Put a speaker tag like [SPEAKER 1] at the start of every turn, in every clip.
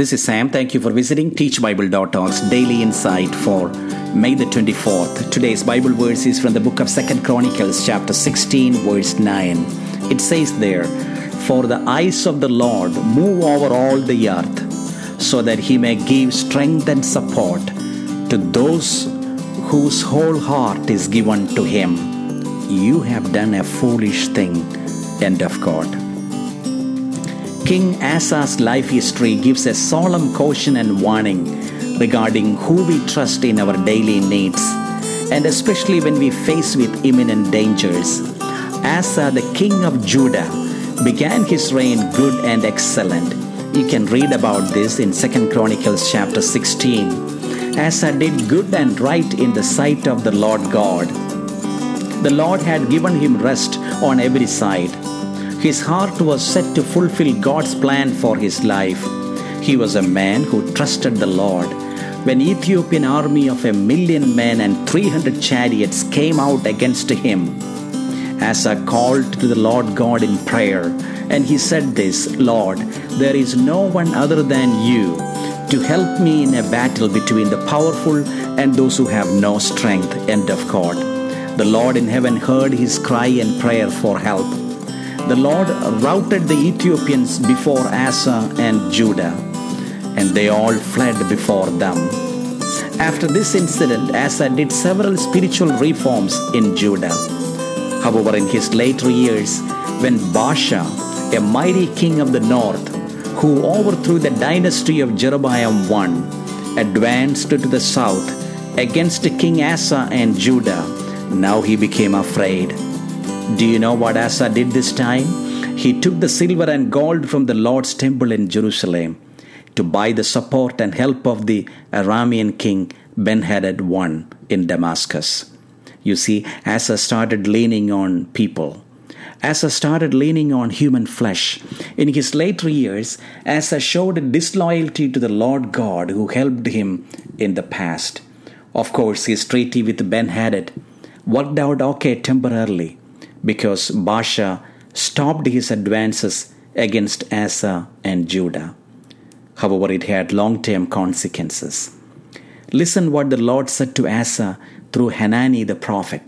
[SPEAKER 1] This is Sam. Thank you for visiting teachbible.org's Daily Insight for May the 24th. Today's Bible verse is from the book of 2 Chronicles, chapter 16, verse 9. It says there, "For the eyes of the Lord move over all the earth, so that he may give strength and support to those whose whole heart is given to him. You have done a foolish thing." End of quote. King Asa's life history gives a solemn caution and warning regarding who we trust in our daily needs, and especially when we face with imminent dangers. Asa, the king of Judah, began his reign good and excellent. You can read about this in 2 Chronicles chapter 16. Asa did good and right in the sight of the Lord God. The Lord had given him rest on every side. His heart was set to fulfill God's plan for his life. He was a man who trusted the Lord. When Ethiopian army of 1,000,000 men and 300 chariots came out against him, Asa called to the Lord God in prayer, and he said this, "Lord, there is no one other than you to help me in a battle between the powerful and those who have no strength." End of quote. The Lord in heaven heard his cry and prayer for help. The Lord routed the Ethiopians before Asa and Judah, and they all fled before them. After this incident, Asa did several spiritual reforms in Judah. However, in his later years, when Baasha, a mighty king of the north, who overthrew the dynasty of Jeroboam I, advanced to the south against King Asa and Judah, now he became afraid. Do you know what Asa did this time? He took the silver and gold from the Lord's temple in Jerusalem to buy the support and help of the Aramean king Ben-Hadad I in Damascus. You see, Asa started leaning on people. Asa started leaning on human flesh. In his later years, Asa showed disloyalty to the Lord God who helped him in the past. Of course, his treaty with Ben-Hadad worked out okay temporarily, because Baasha stopped his advances against Asa and Judah. However, it had long-term consequences. Listen what the Lord said to Asa through Hanani the prophet.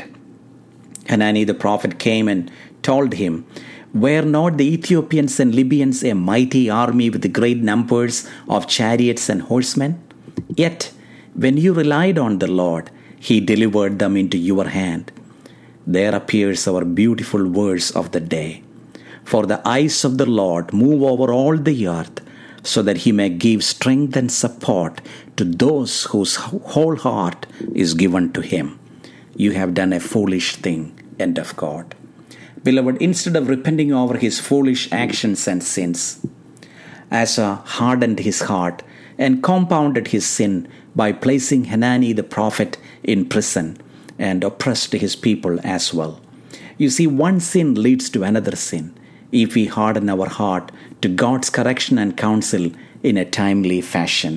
[SPEAKER 1] Hanani the prophet came and told him, "Were not the Ethiopians and Libyans a mighty army with great numbers of chariots and horsemen? Yet, when you relied on the Lord, he delivered them into your hand." There appears our beautiful verse of the day. "For the eyes of the Lord move over all the earth, so that he may give strength and support to those whose whole heart is given to him. You have done a foolish thing." End of quote. Beloved, instead of repenting over his foolish actions and sins, Asa hardened his heart and compounded his sin by placing Hanani the prophet in prison and oppressed his people as well. You see, one sin leads to another sin if we harden our heart to God's correction and counsel in a timely fashion.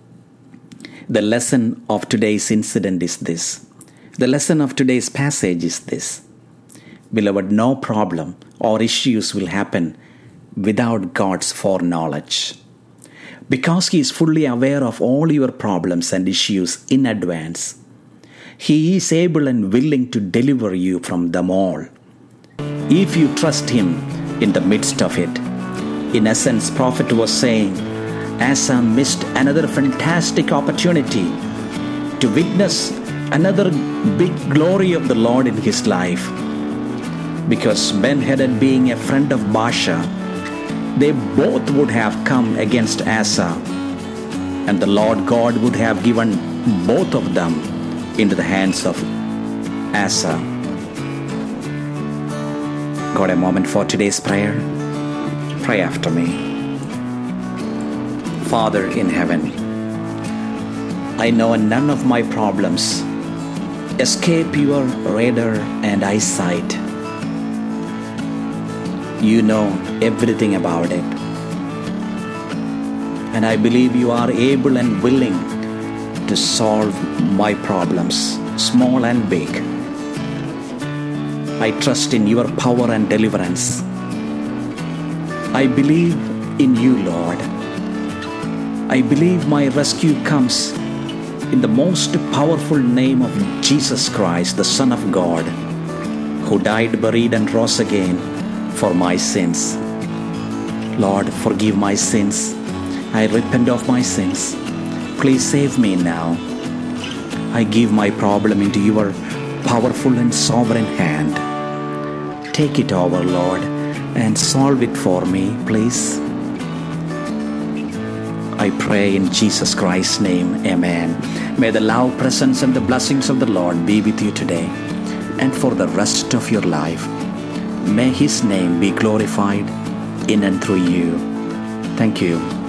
[SPEAKER 1] The lesson of today's incident is this. The lesson of today's passage is this. Beloved, no problem or issues will happen without God's foreknowledge. Because He is fully aware of all your problems and issues in advance, He is able and willing to deliver you from them all, if you trust Him in the midst of it. In essence, prophet was saying, Asa missed another fantastic opportunity to witness another big glory of the Lord in his life. Because Ben-Hadad being a friend of Baasha, they both would have come against Asa, and the Lord God would have given both of them into the hands of Asa. Got a moment for today's prayer? Pray after me. Father in heaven, I know none of my problems escape your radar and eyesight. You know everything about it. And I believe you are able and willing to solve my problems, small and big. I trust in your power and deliverance. I believe in you, Lord. I believe my rescue comes in the most powerful name of Jesus Christ, the Son of God, who died, buried, and rose again for my sins. Lord, forgive my sins. I repent of my sins. Please save me now. I give my problem into your powerful and sovereign hand. Take it over, Lord, and solve it for me, please. I pray in Jesus Christ's name, amen. May the love, presence, and the blessings of the Lord be with you today and for the rest of your life. May His name be glorified in and through you. Thank you.